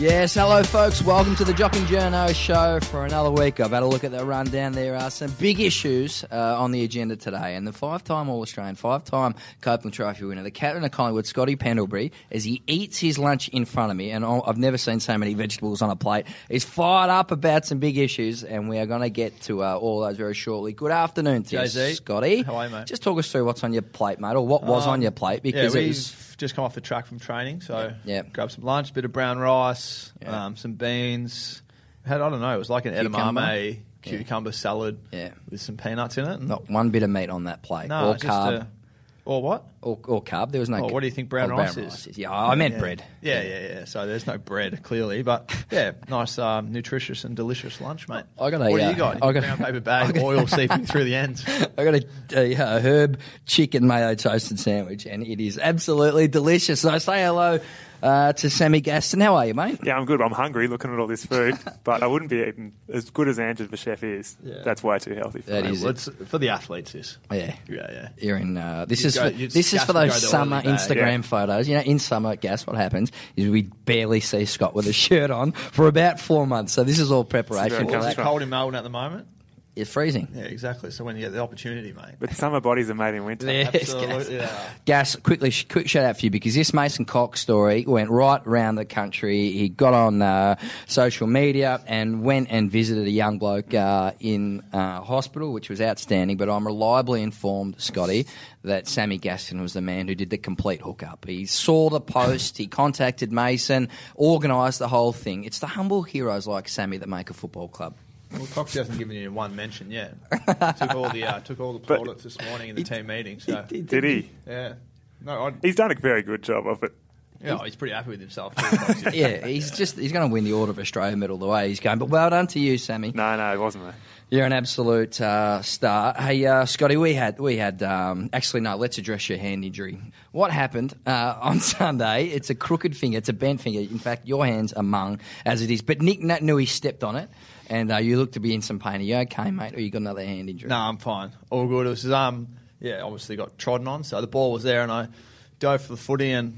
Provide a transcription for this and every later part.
Yes, hello folks, welcome to the Jock and Journo show for another week. I've had a look at the rundown. There are some big issues on the agenda today, and the five-time All-Australian, five-time Copeland Trophy winner, the captain of Collingwood, Scotty Pendlebury, as he eats his lunch in front of me, and I've never seen so many vegetables on a plate, is fired up about some big issues, and we are going to get to all those very shortly. Good afternoon to you, Scotty. How are you, mate? Just talk us through what's on your plate, mate, or what was on your plate, because it was... just come off the track from training, so yeah. Grabbed some lunch, a bit of brown rice, some beans. I don't know, it was like an edamame cucumber salad with some peanuts in it. Not one bit of meat on that plate. No, or carb. Or what? Or carb. There was no. What do you think brown rice is? Yeah, I meant bread. Yeah. So there's no bread, clearly, but nice, nutritious and delicious lunch, mate. What do you got? I got a brown paper bag, oil seeping through the ends. I got a herb chicken mayo toasted sandwich, and it is absolutely delicious. So say hello to Sammy Gaston. How are you, mate? Yeah, I'm good. I'm hungry looking at all this food, but I wouldn't be eating as good as Andrew the chef is. Yeah. That's way too healthy for me. It's for the athletes, this. Yeah. You're in. This is for for those summer Instagram photos. You know, in summer, Gas, what happens is we barely see Scott with a shirt on for about 4 months. So this is all preparation. It's cold in Melbourne at the moment. It's freezing. Yeah, exactly. So when you get the opportunity, mate. But summer bodies are made in winter. Yes, absolutely. Gas, quick shout out for you, because this Mason Cox story went right around the country. He got on social media and went and visited a young bloke in hospital, which was outstanding. But I'm reliably informed, Scotty, that Sammy Gaston was the man who did the complete hookup. He saw the post, he contacted Mason, organised the whole thing. It's the humble heroes like Sammy that make a football club. Well, Coxie hasn't given you one mention yet. Took all the plaudits this morning in the team meeting. So. Did he? Yeah. No, he's done a very good job of it. Yeah, he's pretty happy with himself. Too, yeah, he's going to win the Order of Australia medal the way he's going. But well done to you, Sammy. No, it wasn't me. You're an absolute star. Hey, Scotty, we had. Actually, no. Let's address your hand injury. What happened on Sunday? It's a crooked finger. It's a bent finger. In fact, your hand's among as it is. But Nick Nui stepped on it, and you look to be in some pain. Are you okay, mate, or you got another hand injury? No, I'm fine. All good. It was obviously got trodden on. So the ball was there, and I dove for the footy and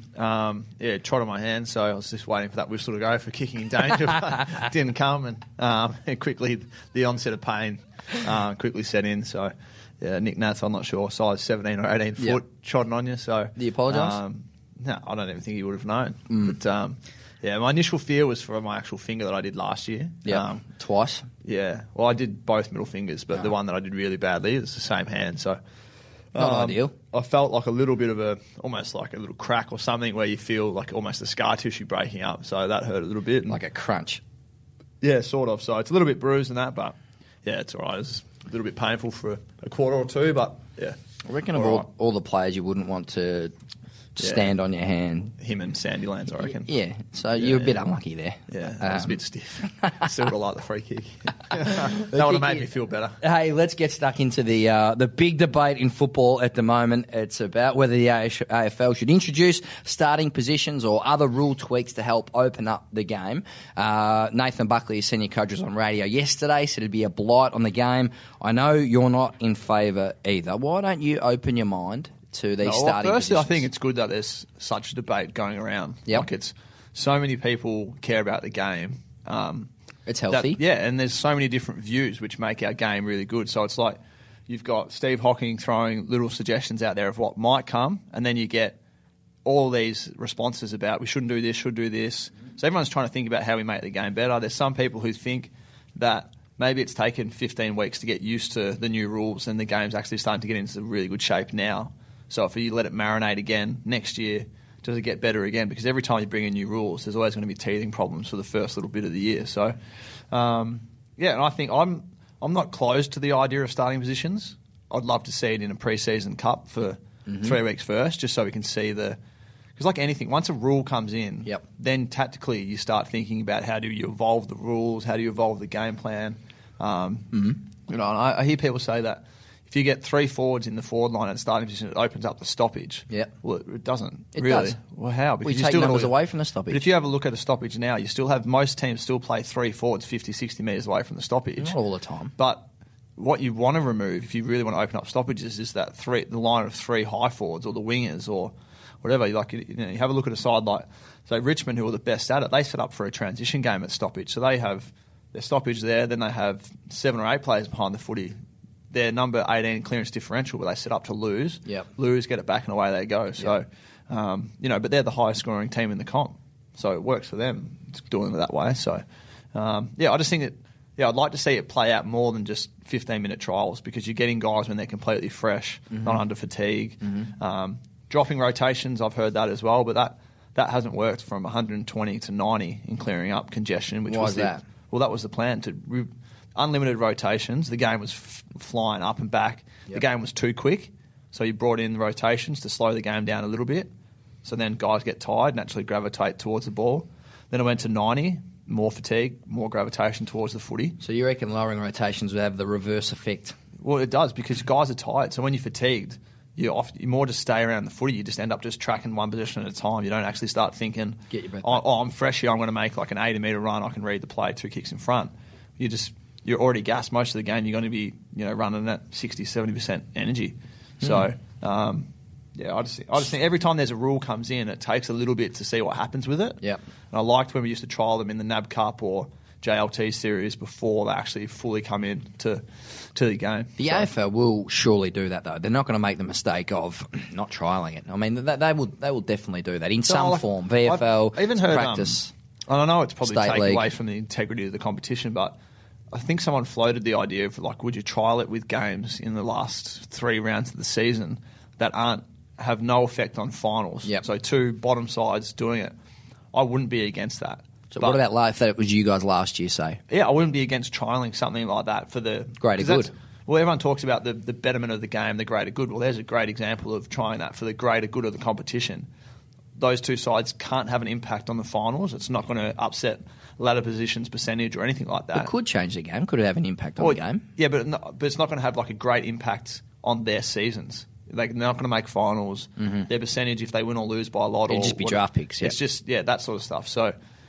trod on my hand. So I was just waiting for that whistle to go for kicking in danger. But it didn't come, and quickly the onset of pain quickly set in. So Nick Nats, I'm not sure, size 17 or 18 foot, trodden on you. So do you apologise? No, I don't even think he would have known. But my initial fear was for my actual finger that I did last year. Yeah, twice. Yeah, well, I did both middle fingers, but the one that I did really badly is the same hand. So. Not ideal. I felt like a little bit of almost like a little crack or something where you feel like almost the scar tissue breaking up. So that hurt a little bit. Like a crunch. Yeah, sort of. So it's a little bit bruised and that, but yeah, it's all right. It's a little bit painful for a quarter or two, but yeah. I reckon of all the players you wouldn't want to stand on your hand. Him and Sandy Lands, I reckon. Yeah, so you're a bit unlucky there. Yeah, that was a bit stiff. Still would have liked the free kick. That would have made me feel better. Hey, let's get stuck into the big debate in football at the moment. It's about whether the AFL should introduce starting positions or other rule tweaks to help open up the game. Nathan Buckley, senior coach, was on radio yesterday, said it'd be a blight on the game. I know you're not in favour either. Why don't you open your mind to these starting firstly, positions? I think it's good that there's such a debate going around. Yep. Like it's so many people care about the game. It's healthy. And there's so many different views which make our game really good. So it's like you've got Steve Hocking throwing little suggestions out there of what might come, and then you get all these responses about we shouldn't do this, should do this. So everyone's trying to think about how we make the game better. There's some people who think that maybe it's taken 15 weeks to get used to the new rules and the game's actually starting to get into really good shape now. So if you let it marinate again next year, does it get better again? Because every time you bring in new rules, there's always going to be teething problems for the first little bit of the year. So, and I think I'm not closed to the idea of starting positions. I'd love to see it in a pre-season cup for 3 weeks first, just so we can see because like anything, once a rule comes in, then tactically you start thinking about how do you evolve the rules, how do you evolve the game plan. And I hear people say that if you get 3 forwards in the forward line at starting position, it opens up the stoppage. Yeah. Well, it doesn't. It really. does. Well, how? Because we take numbers away from the stoppage. But if you have a look at a stoppage now, you still have most teams still play 3 forwards 50, 60 metres away from the stoppage. Not all the time. But what you want to remove, if you really want to open up stoppages, is the line of 3 high forwards or the wingers or whatever. You have a look at a side like, say, Richmond, who are the best at it. They set up for a transition game at stoppage. So they have their stoppage there, then they have 7 or 8 players behind the footy. Their number 18 clearance differential, where they set up to lose. Yep. Lose, get it back, and away they go. So, but they're the highest scoring team in the comp. So it works for them doing it that way. So, I just think that, I'd like to see it play out more than just 15-minute trials, because you're getting guys when they're completely fresh, not under fatigue. Dropping rotations, I've heard that as well, but that hasn't worked from 120 to 90 in clearing up congestion. Why was that? Well, that was the plan, unlimited rotations. The game was flying up and back. Yep. The game was too quick, so you brought in the rotations to slow the game down a little bit. So then guys get tired, naturally gravitate towards the ball. Then it went to 90, more fatigue, more gravitation towards the footy. So you reckon lowering rotations would have the reverse effect? Well, it does, because guys are tired. So when you're fatigued, you more just stay around the footy. You just end up just tracking one position at a time. You don't actually start thinking, get your breath I'm fresh here, I'm going to make like an 80-metre run, I can read the play, 2 kicks in front. You're already gassed most of the game. You're going to be running at 60-70% energy. So, I just think every time there's a rule comes in, it takes a little bit to see what happens with it. Yep. And I liked when we used to trial them in the NAB Cup or JLT series before they actually fully come in to the game. The AFL will surely do that, though. They're not going to make the mistake of not trialling it. I mean, they will definitely do that in some form. VFL, I've even heard practice. And I know it's probably taken league. away from the integrity of the competition, but I think someone floated the idea of, like, would you trial it with games in the last 3 rounds of the season that have no effect on finals? Yep. So 2 bottom sides doing it. I wouldn't be against that. So what about if that was you guys last year, say? Yeah, I wouldn't be against trialling something like that for the greater good. Well, everyone talks about the betterment of the game, the greater good. Well, there's a great example of trying that for the greater good of the competition. Those 2 sides can't have an impact on the finals. It's not going to upset ladder positions percentage or anything like that. It could change the game. Could it have an impact on the game? Yeah, but it's not going to have like a great impact on their seasons. They're not going to make finals. Their percentage, if they win or lose by a lot, it'd just be draft picks. It's just that sort of stuff. So,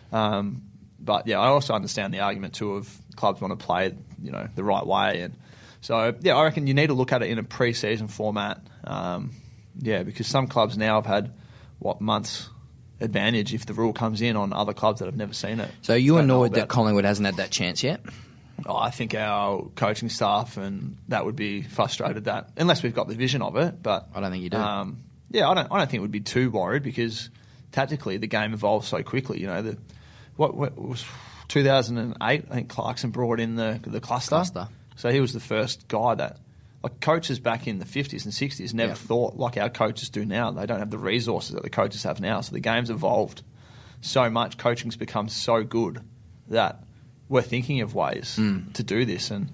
but I also understand the argument too of clubs want to play the right way, and so I reckon you need to look at it in a pre-season format. Because some clubs now have had months advantage if the rule comes in on other clubs that have never seen it. So you annoyed that Collingwood hasn't had that chance yet? I think our coaching staff and that would be frustrated that unless we've got the vision of it. But I don't think you do. I don't think it would be too worried, because tactically the game evolves so quickly. What was 2008? I think Clarkson brought in the cluster. So he was the first guy that, like, coaches back in the 50s and 60s never thought like our coaches do now. They don't have the resources that the coaches have now. So the game's evolved so much. Coaching's become so good that we're thinking of ways to do this. And,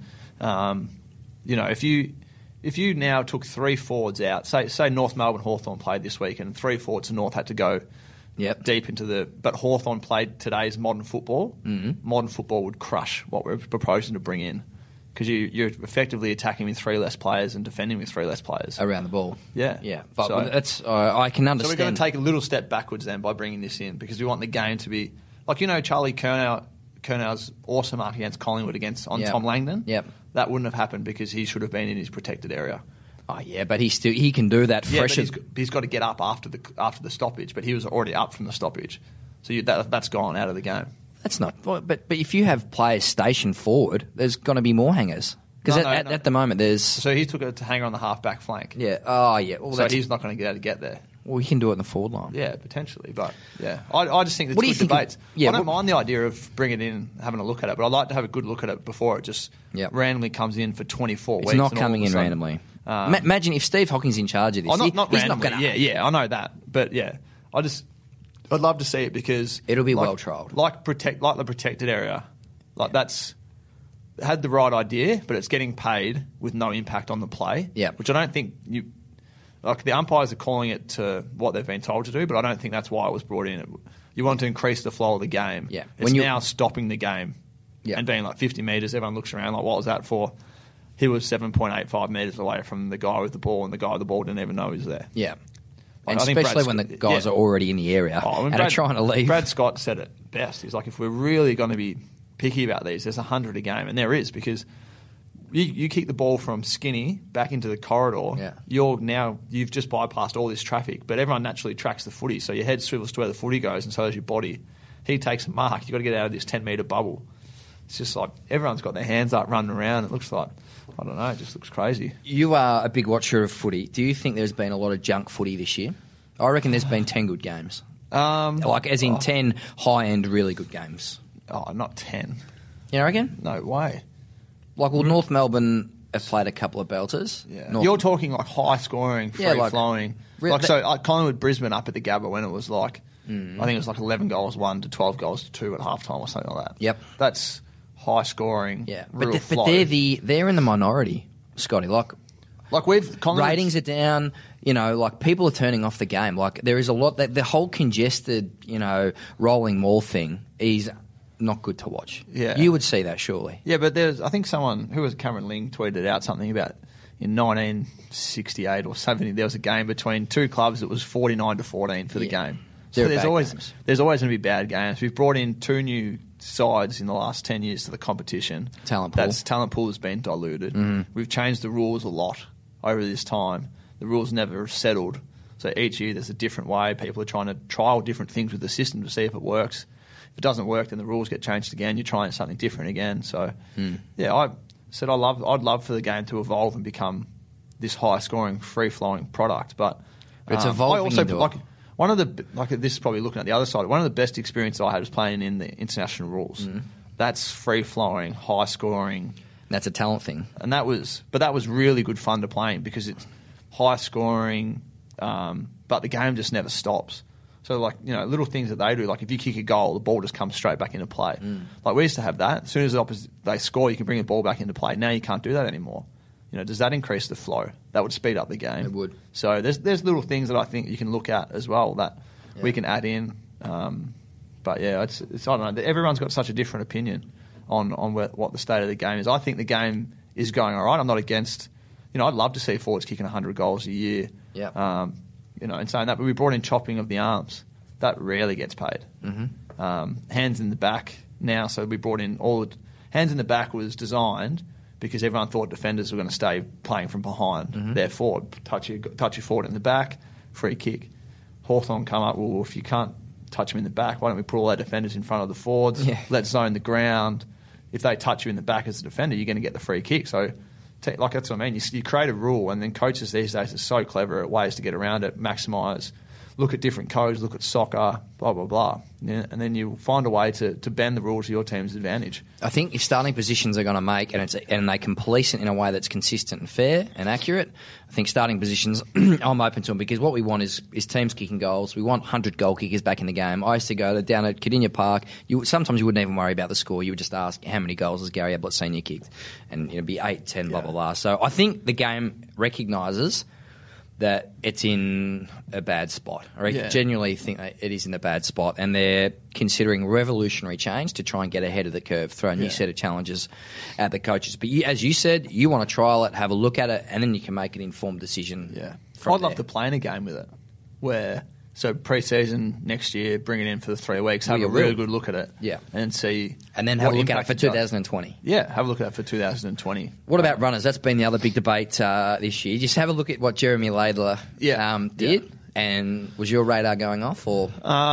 if you now took 3 forwards out, say North Melbourne Hawthorn played this week and 3 forwards to North had to go deep into but Hawthorn played today's modern football. Modern football would crush what we're proposing to bring in, because you're effectively attacking with 3 less players and defending with 3 less players around the ball. Yeah. But that's I can understand. So we're going to take a little step backwards then by bringing this in, because we want the game to be like, Charlie Curnow's awesome mark against Collingwood on Tom Langdon. Yep. That wouldn't have happened because he should have been in his protected area. Oh yeah, but he can do that. Yeah, but he's got to get up after the stoppage, but he was already up from the stoppage, so that's gone out of the game. That's not. But if you have players stationed forward, there's going to be more hangers, because at the moment there's. So he took it to hanger on the half-back flank. Yeah. Oh yeah. Well, so he's not going to get able to get there. Well, he can do it in the forward line. Yeah, potentially, but I just think it's good debates. I don't mind the idea of bringing it in, having a look at it, but I'd like to have a good look at it before it just randomly comes in for 24 weeks. It's not coming in randomly. Imagine if Steve Hocking's in charge of this. Not randomly. I know that, but I'd love to see it, because it'll be well trialled, like the protected area, that's had the right idea, but it's getting paid with no impact on the play. Yeah, which I don't think Like, the umpires are calling it to what they've been told to do, but I don't think that's why it was brought in. You want to increase the flow of the game. Yeah. It's now stopping the game and being like 50 metres. Everyone looks around like, what was that for? He was 7.85 metres away from the guy with the ball, and the guy with the ball didn't even know he was there. Yeah. And especially when the guys are already in the area and are trying to leave. Brad Scott said it best. He's like, if we're really going to be picky about these, there's 100 a game. And there is, because You kick the ball from skinny back into the corridor. Yeah. You've just bypassed all this traffic, but everyone naturally tracks the footy, so your head swivels to where the footy goes, and so does your body. He takes a mark. You've got to get out of this 10-metre bubble. It's just like everyone's got their hands up running around. It looks like, I don't know, it just looks crazy. You are a big watcher of footy. Do you think there's been a lot of junk footy this year? I reckon there's been 10 good games. Like as in 10 high-end, really good games. Oh, not 10. You know, reckon? No way. Like, well, North Melbourne have played a couple of belters. Yeah. You're talking like high-scoring, free-flowing. Like Collingwood Brisbane up at the Gabba when it was like, I think it was like 11 goals 1 to 12 goals 2 at halftime or something like that. Yep. That's high-scoring, yeah. real But flow. they're in the minority, Scotty. Like ratings are down. You know, like people are turning off the game. Like there is a lot that the whole congested, you know, rolling maul thing is not good to watch. Yeah. You would see that surely. Yeah, but I think someone, who was Cameron Ling, tweeted out something about in 1968 or 70, there was a game between two clubs that was 49-14 for the game. So there's always going to be bad games. We've brought in 2 new sides in the last 10 years to the competition. Talent pool. That talent pool has been diluted. We've changed the rules a lot over this time. The rules never settled. So each year there's a different way. People are trying to trial different things with the system to see if it works. If it doesn't work, then the rules get changed again. You're trying something different again. So, yeah, I said I'd love for the game to evolve and become this high-scoring, free-flowing product. But it's evolving. I also into like one of the this is probably looking at the other side. One of the best experiences I had was playing in the international rules. That's free-flowing, high-scoring. That's a talent thing. And that was really good fun to play in because it's high-scoring, but the game just never stops. So, like, you know, little things that they do, like if you kick a goal, the ball just comes straight back into play. Like, we used to have that. As soon as they score, you can bring the ball back into play. Now you can't do that anymore. You know, does that increase the flow? That would speed up the game. It would. So there's little things that I think you can look at as well that we can add in. But, yeah, it's I don't know. Everyone's got such a different opinion on what the state of the game is. I think the game is going all right. I'm not against... You know, I'd love to see forwards kicking 100 goals a year. Yeah. You know, and saying that, but we brought in chopping of the arms. That rarely gets paid. Hands in the back now, so we brought in hands in the back was designed because everyone thought defenders were going to stay playing from behind. Therefore, touch your forward in the back, free kick. Hawthorn come up, well, if you can't touch them in the back, why don't we put all our defenders in front of the forwards? Yeah. Let's zone the ground. If they touch you in the back as a defender, you're going to get the free kick. So, like, that's what I mean. You create a rule, and then coaches these days are so clever at ways to get around it, maximise, look at different codes, look at soccer, blah, blah, blah. Yeah, and then you find a way to bend the rules to your team's advantage. I think if starting positions are going to make, and they can police it in a way that's consistent and fair and accurate, I think starting positions, I'm open to them because what we want is teams kicking goals. We want 100 goal kickers back in the game. I used to go down at Cardinia Park. Sometimes you wouldn't even worry about the score. You would just ask, how many goals has Gary Ablett Senior kicked? And it'd be 8, 10, blah, blah, blah. So I think the game recognises that it's in a bad spot. I genuinely think it is in a bad spot, and they're considering revolutionary change to try and get ahead of the curve, throw a new set of challenges at the coaches. But as you said, you want to trial it, have a look at it, and then you can make an informed decision. Yeah, I'd love to play in a game with it, so pre-season next year, bring it in for the 3 weeks, have a really good look at it, and see, and then have a look at it for 2020. Yeah, have a look at it for 2020. What about runners? That's been the other big debate this year. Just have a look at what Jeremy Laidler did, and was your radar going off, or?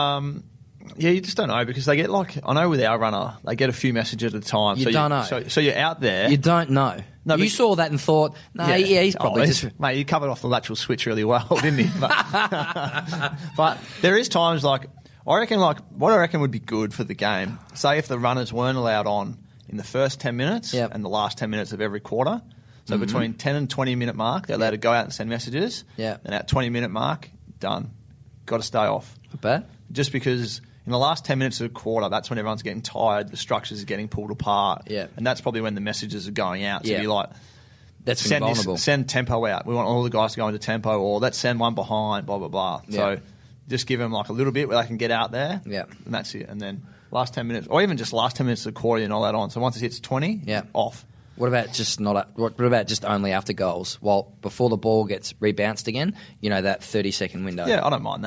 Yeah, you just don't know because they get I know with our runner, they get a few messages at a time. You don't know. So you're out there. You don't know. No, you saw that and thought, he's probably just... Mate, you covered off the lateral switch really well, didn't he? But there is times what I reckon would be good for the game, say if the runners weren't allowed on in the first 10 minutes and the last 10 minutes of every quarter. So between 10 and 20 minute mark, they're allowed to go out and send messages. Yeah. And at 20 minute mark, done. Got to stay off. Not bad. Just because... In the last 10 minutes of a quarter, that's when everyone's getting tired, the structures are getting pulled apart. Yeah. And that's probably when the messages are going out. So you're like, that's vulnerable. Send tempo out. We want all the guys to go into tempo, or let's send one behind, blah, blah, blah. Yeah. So just give them a little bit where they can get out there. Yeah. And that's it. And then last 10 minutes, or even just last 10 minutes of the quarter, you're not allowed on. So once it hits 20, off. What about just only after goals? Before the ball gets rebounced again, that 30-second window? Yeah, I don't mind that.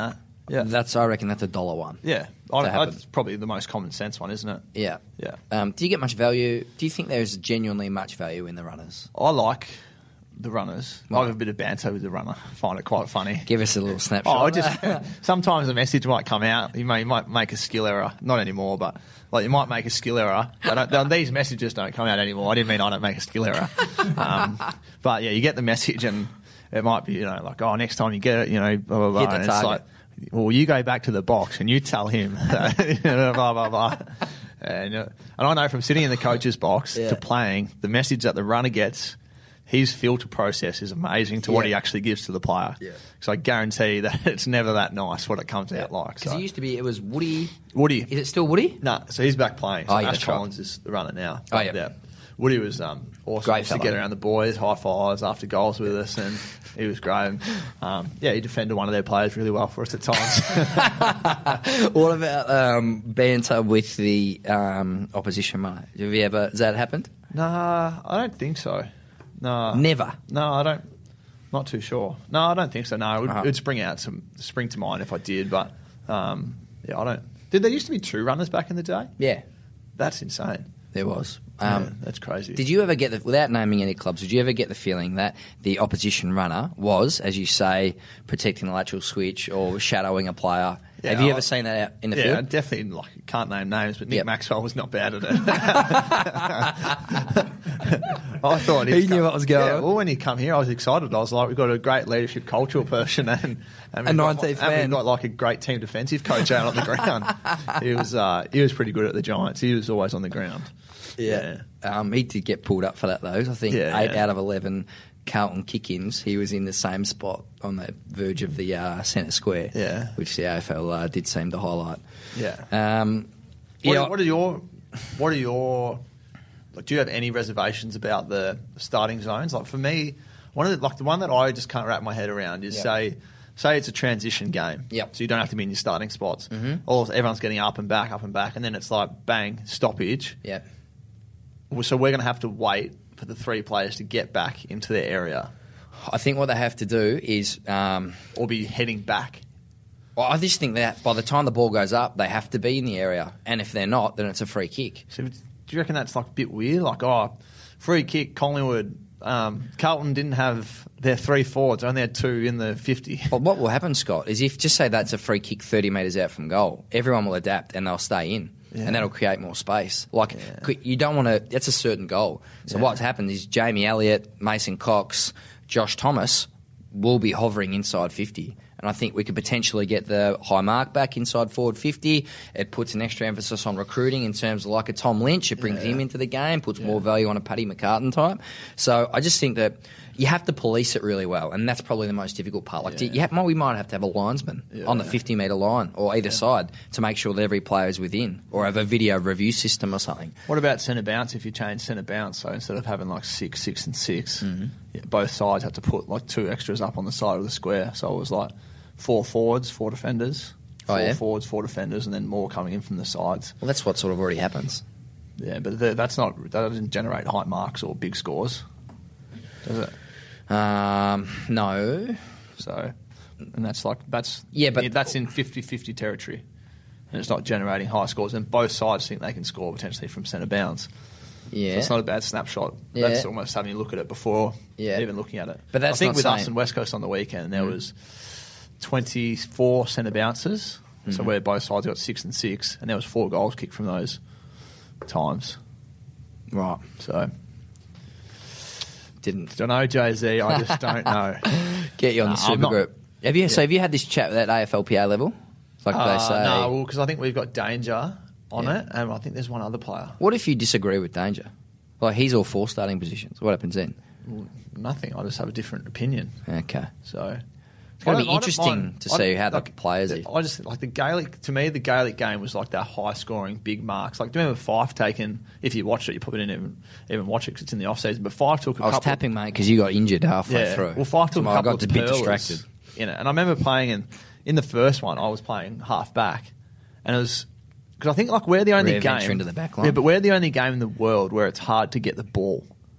Yeah. I reckon that's $1 one. Yeah, happen. that's probably the most common sense one, isn't it? Yeah. Yeah. Do you get much value? Do you think there's genuinely much value in the runners? I like the runners. I have a bit of banter with the runner. I find it quite funny. Give us a little snapshot. Sometimes a message might come out. You might make a skill error. Not anymore, but like you might make a skill error. These messages don't come out anymore. I didn't mean I don't make a skill error. But yeah, you get the message and it might be, like, oh, next time you get it, blah, blah, blah. Hit the and target. It's like, well, you go back to the box and you tell him, blah, blah, blah. And I know from sitting in the coach's box to playing, the message that the runner gets, his filter process is amazing to what he actually gives to the player. Yeah. So I guarantee that it's never that nice what it comes out like. Because it was Woody. Woody. Is it still Woody? No, so he's back playing. So Ash that's right. Collins is the runner now. Oh, yeah. Woody was awesome. Great to get around the boys, high fives after goals with us, and he was great. He defended one of their players really well for us at times. What about banter with the opposition runner? Has that happened? Nah, I don't think so. No, Never? No, I don't. Not too sure. No, I don't think so. No, it would spring to mind if I did, but I don't. Did there used to be 2 runners back in the day? Yeah. That's insane. There was. That's crazy. Did you ever get without naming any clubs, did you ever get the feeling that the opposition runner was, as you say, protecting the lateral switch or shadowing a player? Yeah, Have you ever seen that out in the field? Yeah, definitely. Can't name names, but Nick Maxwell was not bad at it. I thought he knew what was going on. Well, when he come here, I was excited. I was like, we've got a great leadership cultural person and a 19th we've man. got like a great team defensive coach out on the ground. He was pretty good at the Giants. He was always on the ground. Yeah. He did get pulled up for that, though. I think 8 out of 11 Carlton kick-ins, he was in the same spot on the verge of the centre square, which the AFL did seem to highlight. Yeah. What are your do you have any reservations about the starting zones? Like for me, the one that I just can't wrap my head around is say it's a transition game. Yep. So you don't have to be in your starting spots. Mm-hmm. Everyone's getting up and back, and then it's like bang, stoppage. Yep. So we're going to have to wait for the 3 players to get back into their area. I think what they have to do is... or be heading back. Well, I just think that by the time the ball goes up, they have to be in the area. And if they're not, then it's a free kick. So do you reckon that's like a bit weird? Like, free kick, Collingwood... Carlton didn't have their 3 forwards, only had 2 in the 50. Well, what will happen, Scott, is if just say that's a free kick 30 metres out from goal, everyone will adapt and they'll stay in. Yeah. And that'll create more space. You don't want to... That's a certain goal. So what's happened is Jamie Elliott, Mason Cox, Josh Thomas will be hovering inside 50. And I think we could potentially get the high mark back inside forward 50. It puts an extra emphasis on recruiting in terms of like a Tom Lynch. It brings him into the game, puts more value on a Paddy McCartan type. So I just think that you have to police it really well, and that's probably the most difficult part. We might have to have a linesman on the 50-metre line or either side to make sure that every player is within, or have a video review system or something. What about centre bounce if you change centre bounce? So instead of having like 6 and 6, both sides have to put like 2 extras up on the side of the square. So it was like 4 forwards, 4 defenders, 4 forwards, 4 defenders, and then more coming in from the sides. Well, that's what sort of already happens. Yeah, but that doesn't generate high marks or big scores, does it? No. So, and that's in 50-50 territory, and it's not generating high scores. And both sides think they can score potentially from centre bounce. Yeah, so it's not a bad snapshot. Yeah. That's almost having a look at it before even looking at it. But that's I think not with saying... us and West Coast on the weekend, there was 24 centre bounces. So where both sides got 6 and 6, and there was 4 goals kicked from those times. Right. So. Don't know, Jay-Z. I just don't know. Get you on the super group. Have you had this chat at AFLPA level? Like they say. No, because I think we've got Danger on it, and I think there's one other player. What if you disagree with Danger? Like he's all 4 starting positions. What happens then? Well, nothing. I just have a different opinion. Okay. So it's going to be interesting to see how the players are. I just like the Gaelic. To me, the Gaelic game was like that high-scoring, big marks. Like, do you remember Fife taking? If you watched it, you probably didn't even watch it because it's in the off-season. But Fife took a couple. I was tapping, mate, because you got injured halfway through. Well, Fife took a couple. I got a bit distracted in it, and I remember playing in the first one. I was playing half back, and it was because I think like we're the only game into the back line. Yeah, but we're the only game in the world where it's hard to get the ball.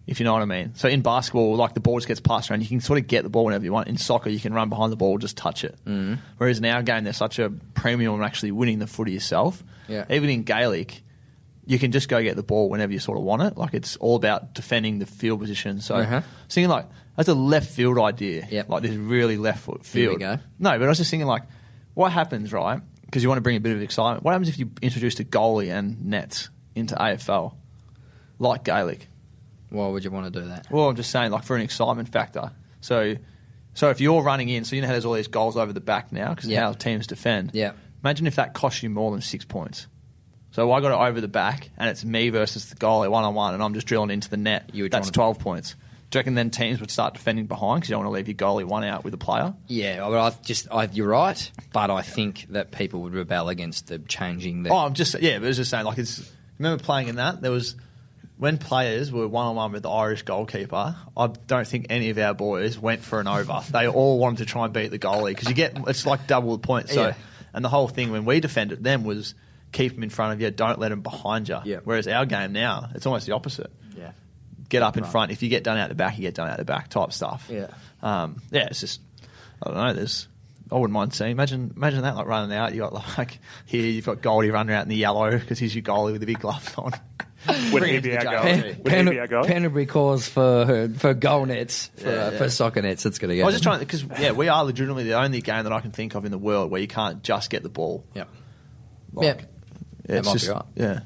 if you know what I mean. So in basketball, like the ball just gets passed around. You can sort of get the ball whenever you want. In soccer, you can run behind the ball, just touch it. Mm. Whereas in our game, there's such a premium on actually winning the footy yourself. Yeah. Even in Gaelic, you can just go get the ball whenever you sort of want it. Like it's all about defending the field position. So thinking like, that's a left field idea. Yep. Like this really left foot field. Here we go. No, but I was just thinking like, what happens, right? Because you want to bring a bit of excitement. What happens if you introduced a goalie and nets into AFL, like Gaelic? Why would you want to do that? Well, I'm just saying, like, for an excitement factor. So if you're running in, so you know how there's all these goals over the back now because of how teams defend. Yeah. Imagine if that costs you more than 6 points. So I got it over the back, and it's me versus the goalie one-on-one, and I'm just drilling into the net. That's 12 points. Do you reckon then teams would start defending behind because you don't want to leave your goalie one out with a player? Yeah, but you're right, but I think that people would rebel against the changing the... Oh, but I was just saying, like, remember playing in that? There was... When players were one-on-one with the Irish goalkeeper, I don't think any of our boys went for an over. They all wanted to try and beat the goalie because it's like double the points. So, and the whole thing when we defended them was keep them in front of you, don't let them behind you. Yeah. Whereas our game now, it's almost the opposite. Yeah. Get up in front. If you get done out the back, you get done out the back type stuff. Yeah. It's just, I don't know, I wouldn't mind seeing. Imagine that, like running out. You got like here, you've got Goldie running out in the yellow because he's your goalie with the big gloves on. Would he be our goalie? Penderbury calls for goal nets, for soccer nets. It's going to go. I was just trying because we are legitimately the only game that I can think of in the world where you can't just get the ball. Yeah. Like, that might be right.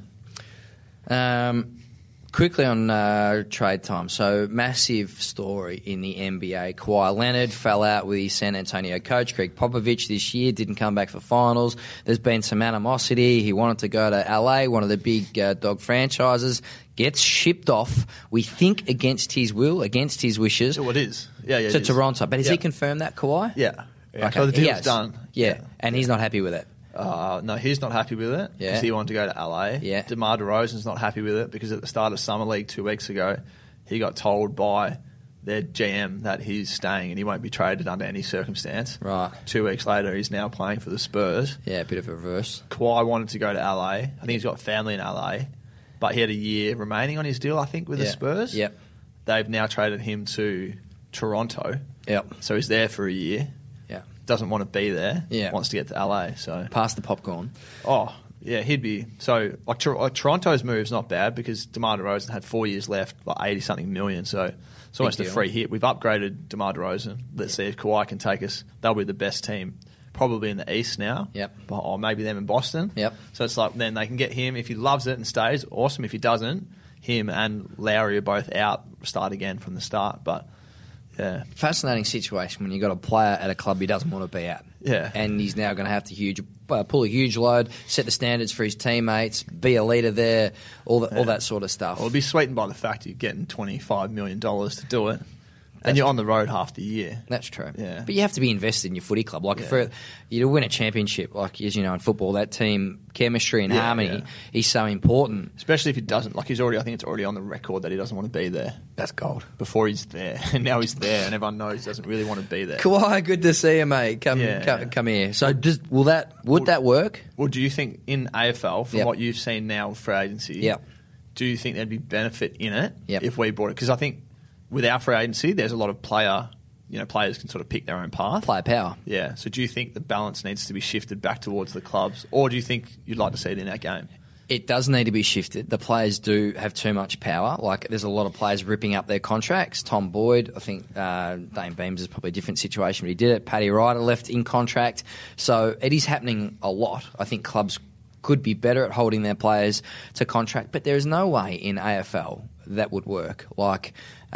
Yeah. Quickly on trade time. So, massive story in the NBA. Kawhi Leonard fell out with his San Antonio coach, Greg Popovich, this year. Didn't come back for finals. There's been some animosity. He wanted to go to LA, one of the big dog franchises. Gets shipped off, we think, against his will, against his wishes. Well, it is. Yeah, to Toronto. But has he confirmed that, Kawhi? Yeah. Okay. So the deal's done. Yeah. And he's not happy with it. No, he's not happy with it because he wanted to go to LA. Yeah. DeMar DeRozan's not happy with it because at the start of Summer League 2 weeks ago, he got told by their GM that he's staying and he won't be traded under any circumstance. Right. 2 weeks later, he's now playing for the Spurs. Yeah, a bit of a reverse. Kawhi wanted to go to LA. I think he's got family in LA, but he had a year remaining on his deal, I think, with the Spurs. Yep. They've now traded him to Toronto. Yep. So he's there for a year. Doesn't want to be there. Yeah. Wants to get to LA. So pass the popcorn. Oh, yeah, he'd be. So, like Toronto's move's not bad because DeMar DeRozan had 4 years left, like 80-something million. So it's almost a free hit. We've upgraded DeMar DeRozan. Let's see if Kawhi can take us. They'll be the best team probably in the East now. Yep. Or maybe them in Boston. Yep. So it's like then they can get him. If he loves it and stays, awesome. If he doesn't, him and Lowry are both out, start again from the start. But... yeah. Fascinating situation when you've got a player at a club he doesn't want to be at. Yeah. And he's now going to have to pull a huge load, set the standards for his teammates, be a leader there, all that sort of stuff. Well, it'll be sweetened by the fact you're getting $25 million to do it. And you're on the road half the year. That's true. Yeah. But you have to be invested in your footy club. Like, for you to win a championship, like, as you know, in football, that team chemistry and harmony is so important. Especially if he doesn't. Like, I think it's already on the record that he doesn't want to be there. That's gold. Before he's there. And now he's there, and everyone knows he doesn't really want to be there. Kawhi, good to see you, mate. Come here. So, would that work? Well, do you think in AFL, from what you've seen now with free agency, do you think there'd be benefit in it if we brought it? Because I think with our free agency, there's a lot of players can sort of pick their own path. Player power. Yeah. So do you think the balance needs to be shifted back towards the clubs, or do you think you'd like to see it in our game? It does need to be shifted. The players do have too much power. Like, there's a lot of players ripping up their contracts. Tom Boyd, I think Dane Beams is probably a different situation, but he did it. Paddy Ryder left in contract. So it is happening a lot. I think clubs could be better at holding their players to contract, but there is no way in AFL that would work. Like,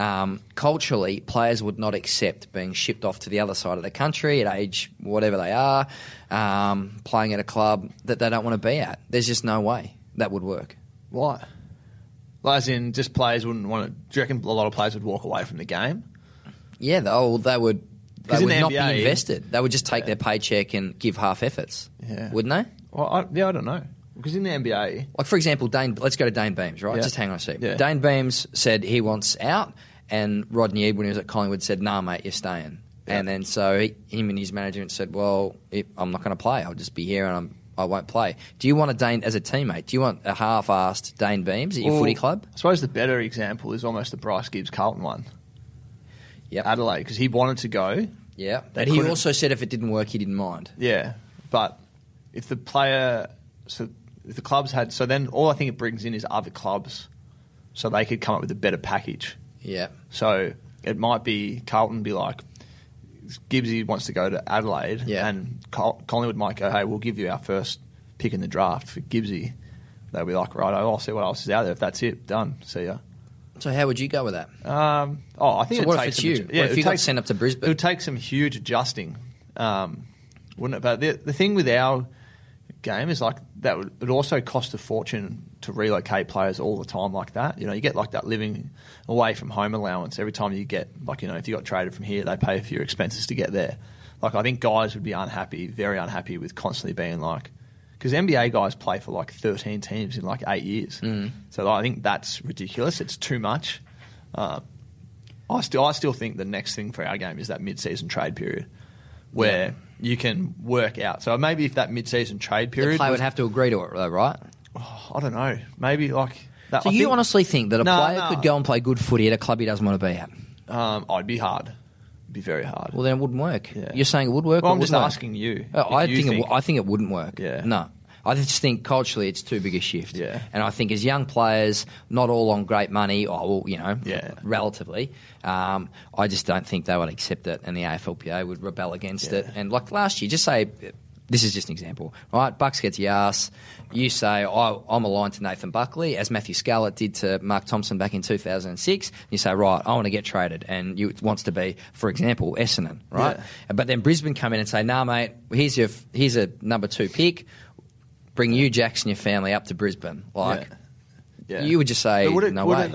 culturally, players would not accept being shipped off to the other side of the country at age whatever they are, playing at a club that they don't want to be at. There's just no way that would work. Why? Well, as in, just players wouldn't want to... Do you reckon a lot of players would walk away from the game? Yeah, they would not NBA, be invested. They would just take their paycheck and give half efforts, wouldn't they? Well, I don't know. Because in the NBA... Like, for example, let's go to Dane Beams, right? Yeah. Just hang on a sec. Yeah. Dane Beams said he wants out, and Rodney Eade, when he was at Collingwood, said, nah, mate, you're staying. Yeah. And then so him and his management said, well, I'm not going to play. I'll just be here, and I won't play. Do you want as a teammate, do you want a half-assed Dane Beams at your footy club? I suppose the better example is almost the Bryce Gibbs Carlton one. Yep. Adelaide, because he wanted to go. Yeah. And he also said if it didn't work, he didn't mind. Yeah. But if the player... So if the clubs had... So then all I think it brings in is other clubs so they could come up with a better package. Yeah. So it might be Carlton be like, Gibbsy wants to go to Adelaide, and Collingwood might go, hey, we'll give you our first pick in the draft for Gibbsy. They'll be like, right, I'll see what else is out there. If that's it, done. See ya. So how would you go with that? I think so what if it's you? What if you got sent up to Brisbane? It would take some huge adjusting, wouldn't it? But the thing with our game is like that would also cost a fortune to relocate players all the time like that. You know, you get like that living away from home allowance every time you get, like, you know, if you got traded from here, they pay for your expenses to get there. Like, I think guys would be unhappy, very unhappy with constantly being like, because NBA guys play for like 13 teams in like 8 years. So I think that's ridiculous. It's too much. I still think the next thing for our game is that mid-season trade period where you can work out. So maybe if that mid-season trade period... The player would have to agree to it, though, right? I don't know. Maybe like... That, so you honestly think that a player could go and play good footy at a club he doesn't want to be at? It'd be hard. It'd be very hard. Well, then it wouldn't work. Yeah. You're saying it would work? Well, I'm just asking you. I think it wouldn't work. Yeah. No. I just think culturally it's too big a shift. Yeah. And I think as young players, not all on great money, relatively, I just don't think they would accept it, and the AFLPA would rebel against it. And like last year, just say, this is just an example, right? Bucks gets your ass. You say, I'm aligned to Nathan Buckley, as Matthew Scarlett did to Mark Thompson back in 2006. You say, right, I want to get traded. And it wants to be, for example, Essendon, right? Yeah. But then Brisbane come in and say, nah, mate, here's a number 2 pick. Bring you, Jackson, your family up to Brisbane. You would just say, no way.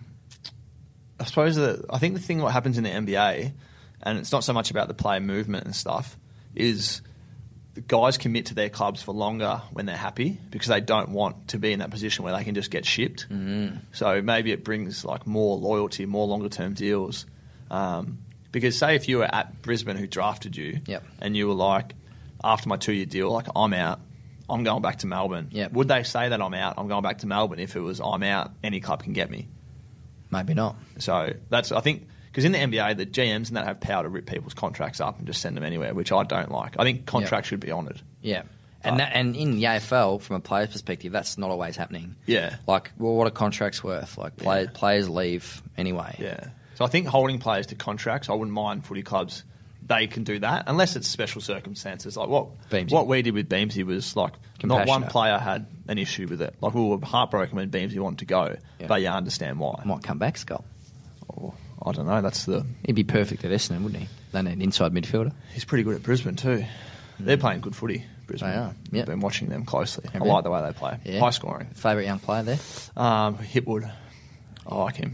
I suppose I think the thing what happens in the NBA, and it's not so much about the player movement and stuff, is the guys commit to their clubs for longer when they're happy because they don't want to be in that position where they can just get shipped. So maybe it brings like more loyalty, more longer term deals. Because say if you were at Brisbane who drafted you, and you were like, after my 2-year deal, like I'm out, I'm going back to Melbourne. Would they say that I'm out, I'm going back to Melbourne if it was I'm out, any club can get me? Maybe not. So that's, I think, because in the NBA, the GMs and that have power to rip people's contracts up and just send them anywhere, which I don't like. I think contracts should be honoured. Yeah. And in the AFL, from a player's perspective, that's not always happening. Yeah. Like, well, what are contracts worth? Like, players leave anyway. Yeah. So I think holding players to contracts, I wouldn't mind footy clubs. They can do that unless it's special circumstances. Like what we did with Beamsy was like not one player had an issue with it. Like we were heartbroken when Beamsy wanted to go, but you understand why. Might come back, Skull. Oh, I don't know. He'd be perfect at Essendon, wouldn't he? They need an inside midfielder. He's pretty good at Brisbane too. They're playing good footy. Brisbane. They are. I've been watching them closely. I like the way they play. Yeah. High scoring. Favourite young player there? Hipwood. I like him.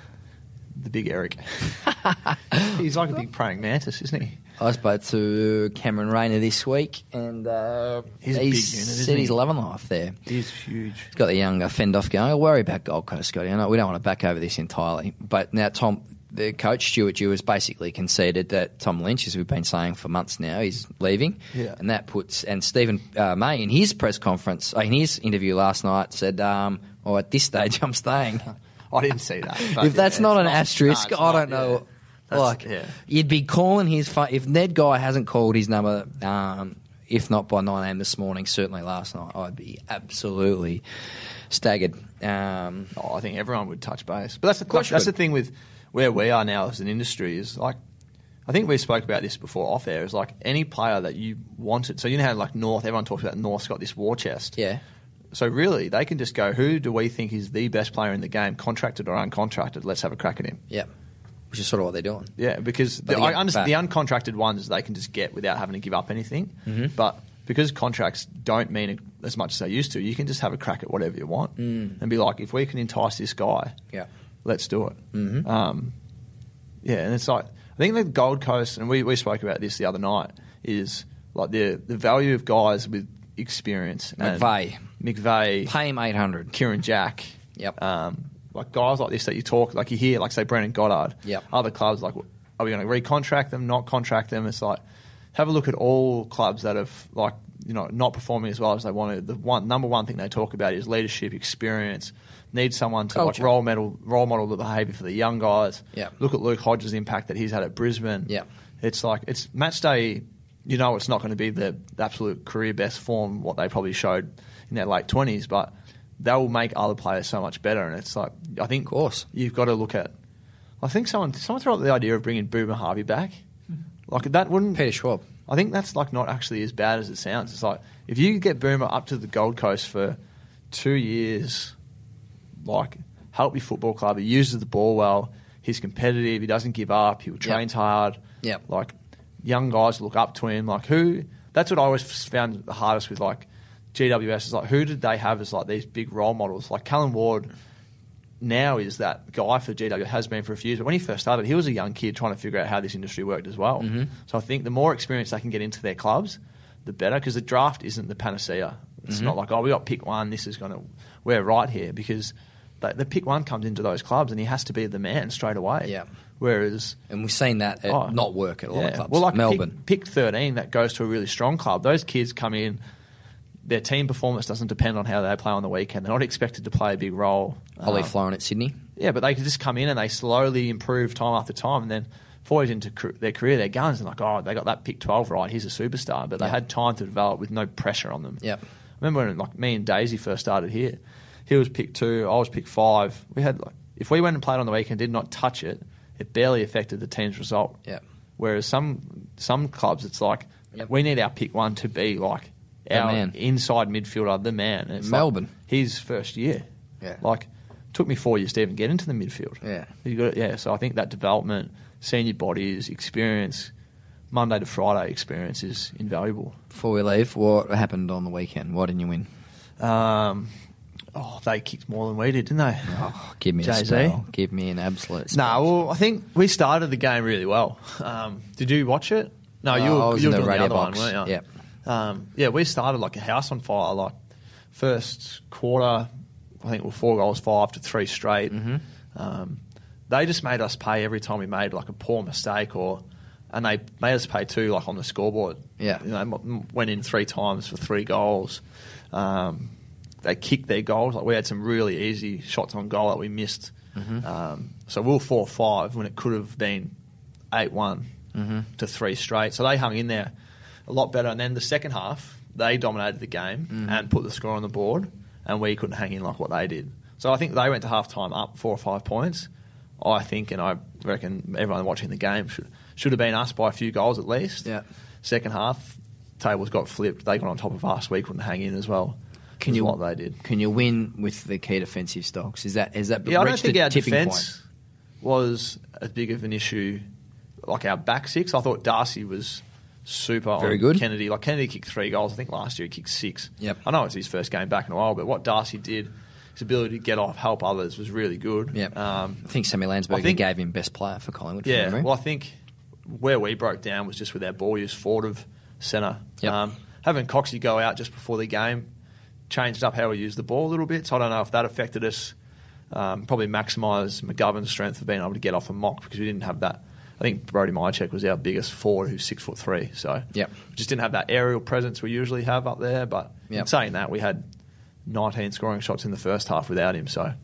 The big Eric. He's like a big praying mantis, isn't he? I spoke to Cameron Rayner this week, and he's a big unit, said he's loving life there. He's huge. He's got the young Fendoff going. I worry about Gold Coast, Scotty. I know we don't want to back over this entirely, but now the coach, Stuart Dew, has basically conceded that Tom Lynch, as we've been saying for months now, is leaving. Yeah. And that and Stephen May, in his press conference, in his interview last night, said, at this stage, I'm staying. I didn't see that. If that's not an asterisk, I don't know. You'd be calling his phone. If Ned Guy hasn't called his number, if not by 9 a.m. this morning, certainly last night, I'd be absolutely staggered. I think everyone would touch base. But that's the thing with where we are now as an industry is like, I think we spoke about this before off air, is like any player that you wanted. So you know how like North, everyone talks about North's got this war chest. Yeah. So really, they can just go, who do we think is the best player in the game, contracted or uncontracted? Let's have a crack at him. Yeah. Which is sort of what they're doing. Yeah, because I understand the uncontracted ones they can just get without having to give up anything. But because contracts don't mean as much as they used to, you can just have a crack at whatever you want and be like, if we can entice this guy, let's do it. And it's like, I think the Gold Coast, and we spoke about this the other night, is like the value of guys with experience. McVeigh. Pay him $800. Kieran Jack. Yep. Like guys like this that you talk, like you hear, like say Brendan Goddard. Yep. Other clubs, like, are we going to recontract them, not contract them? It's like, have a look at all clubs that have like not performing as well as they wanted. The number one thing they talk about is leadership, experience. Need someone to like role model the behaviour for the young guys. Yeah. Look at Luke Hodges' impact that he's had at Brisbane. Yeah. It's match day. It's not going to be the absolute career best form what they probably showed in their late 20s, but that will make other players so much better. And it's like, I think, of course, you've got to look at. I think someone threw out the idea of bringing Boomer Harvey back. Like that wouldn't. Peter Schwab. I think that's like not actually as bad as it sounds. It's like if you get Boomer up to the Gold Coast for 2 years, like help your football club. He uses the ball well. He's competitive. He doesn't give up. He trains hard. Yeah. Like young guys look up to him. Like who? That's what I always found the hardest with like GWS is like who did they have as like these big role models? Like Callum Ward now is that guy for GWS, has been for a few years. But when he first started, he was a young kid trying to figure out how this industry worked as well. Mm-hmm. So I think the more experience they can get into their clubs, the better. Because the draft isn't the panacea. It's not like, we got pick one, this is going to, we're right here. Because the pick one comes into those clubs and he has to be the man straight away. Yeah. Whereas... And we've seen that not work at a lot of clubs. Well, like Melbourne. Pick 13 that goes to a really strong club. Those kids come in, their team performance doesn't depend on how they play on the weekend. They're not expected to play a big role. Ollie Florin at Sydney. Yeah, but they can just come in and they slowly improve time after time. And then 4 years into their career, they're guns. And like, they got that pick 12 right. He's a superstar. But they had time to develop with no pressure on them. Yep. I remember when like me and Daisy first started here. He was pick 2, I was pick 5. We had if we went and played on the weekend, did not touch it, it barely affected the team's result. Yep. Whereas some clubs, it's like we need our pick 1 to be like our inside midfielder, the man. And it's Melbourne, like his first year. Yeah. Like took me 4 years to even get into the midfield. Yeah. So I think that development, senior bodies, experience, Monday to Friday experience is invaluable. Before we leave, what happened on the weekend? Why didn't you win? They kicked more than we did, didn't they? Oh, give me Jay-Z. a spell. Give me an absolute spell. No, well, I think we started the game really well. Did you watch it? No, you I were was doing in the the radio other box. one, weren't you? Yeah. We started like a house on fire. Like first quarter, I think we were 4 goals, 5 to 3 straight. Mm-hmm. They just made us pay every time we made like a poor mistake, and they made us pay 2 like on the scoreboard. Yeah, went in 3 times for 3 goals. They kicked their goals. Like we had some really easy shots on goal that we missed. Mm-hmm. So we were 4-5 when it could have been 8-1 to 3 straight. So they hung in there a lot better. And then the second half, they dominated the game and put the score on the board, and we couldn't hang in like what they did. So I think they went to half time up 4 or 5 points. I think, and I reckon everyone watching the game should have been us by a few goals at least. Yeah. Second half, tables got flipped. They got on top of us. We couldn't hang in as well. What they did. Can you win with the key defensive stocks? Is that I don't think our defence was as big of an issue like our back six. I thought Darcy was super very on good. Kennedy. Like Kennedy kicked 3 goals. I think last year he kicked 6. Yep. I know it's his first game back in a while, but what Darcy did, his ability to get off, help others was really good. Yep. I think Sammy Landsberger gave him best player for Collingwood. Yeah, well, I think where we broke down was just with our ball use forward of centre. Yep. Having Coxie go out just before the game changed up how we used the ball a little bit, so I don't know if that affected us. Probably maximised McGovern's strength of being able to get off a mock because we didn't have that. I think Brody Mychek was our biggest forward, who's 6'3", so we just didn't have that aerial presence we usually have up there. But in saying that, we had 19 scoring shots in the first half without him. So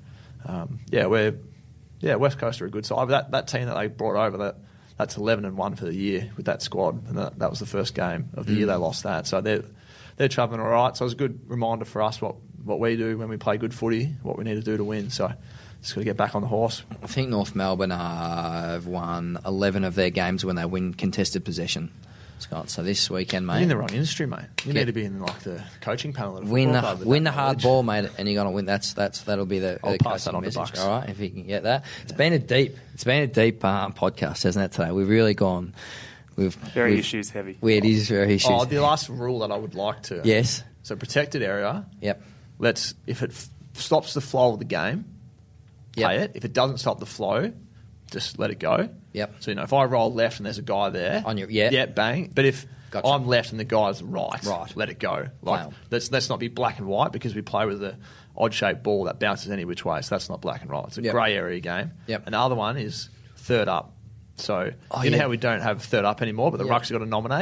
West Coast are a good side. But that team that they brought over, that's 11-1 for the year with that squad, and that was the first game of the year they lost that. So they're travelling all right. So it was a good reminder for us what we do when we play good footy, what we need to do to win. So just got to get back on the horse. I think North Melbourne have won 11 of their games when they win contested possession, Scott. So this weekend, mate. You're in the wrong industry, mate. You need to be in like the coaching panel. At a win the hard knowledge. Ball, mate, and you're going to win. That'll be the pass that on to Bucks. All right, if you can get that. It's been a deep podcast, hasn't it? Today we've really gone. Very issues heavy. It is very issues. Oh, the last rule that I would like to. Yes. So protected area. Yep. If it stops the flow of the game, play it. If it doesn't stop the flow, just let it go. Yep. So if I roll left and there's a guy there, bang. But if I'm left and the guy's right, let it go. Like let's not be black and white because we play with an odd shaped ball that bounces any which way. So that's not black and white. It's a grey area game. Yep. And the other one is third up. So you know how we don't have third up anymore, but the ruck's got to nominate.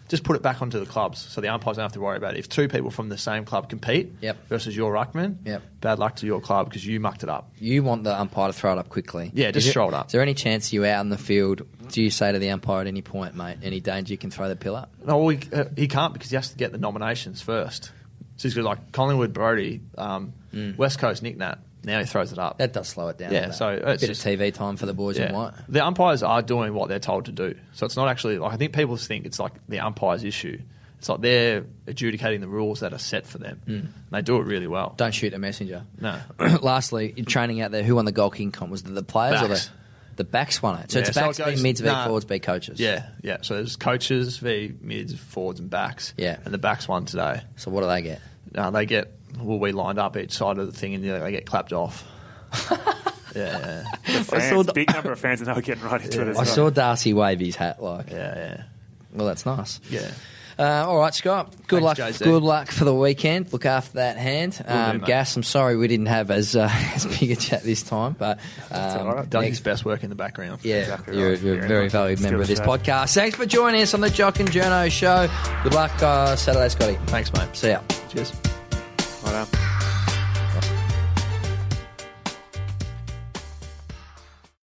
just put it back onto the clubs so the umpires don't have to worry about it. If 2 people from the same club compete versus your ruckman, bad luck to your club because you mucked it up. You want the umpire to throw it up quickly. Yeah, just throw it up. Is there any chance you out in the field, do you say to the umpire at any point, mate, any danger you can throw the pill up? No, well, he can't because he has to get the nominations first. So he's got like Collingwood, Brody, West Coast, Nick Nat. Now he throws it up. That does slow it down. Yeah, so it's a bit of TV time for the boys in white. The umpires are doing what they're told to do. So it's not actually like I think people think it's like the umpire's issue. It's like they're adjudicating the rules that are set for them. And they do it really well. Don't shoot a messenger. No. Lastly, in training out there, who won the Gold King comp? Was it the players backs. Or the backs won it? So it's backs v mids v forwards v coaches. Yeah. So there's coaches v mids, forwards and backs. Yeah. And the backs won today. So what do they get? They get. Well, we lined up each side of the thing and they get clapped off. Yeah. Fans, big number of fans, and they were getting right into it as well. I saw Darcy wave his hat like. Yeah. Well, that's nice. Yeah. All right, Scott. Good luck. Good luck for the weekend. Look after that hand. Gas, I'm sorry we didn't have as big a chat this time, but done his best work in the background. Yeah, exactly you're a very valued member of this podcast. Thanks for joining us on the Jock and Journo Show. Good luck Saturday, Scotty. Thanks, mate. See ya. Cheers.